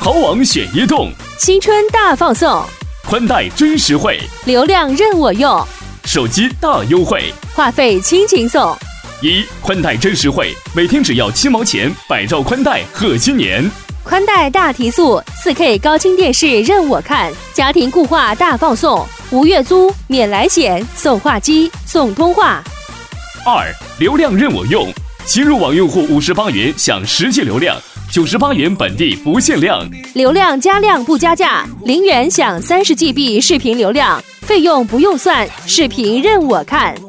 淘网选移动， 新春大放送， 宽带真实惠， 流量任我用， 手机大优惠， 话费轻轻送。 宽带真实惠，每天只要7毛钱，100兆宽带贺新年。 宽带大提速，4K 高清电视任我看，家庭固话大放送，无月租，免来险，送话机，送通话。 流量任我用，新入网用户58元享10G 流量，98元本地不限量。 流量加量不加价，0元享30GB 视频流量，费用不用算，视频任我看。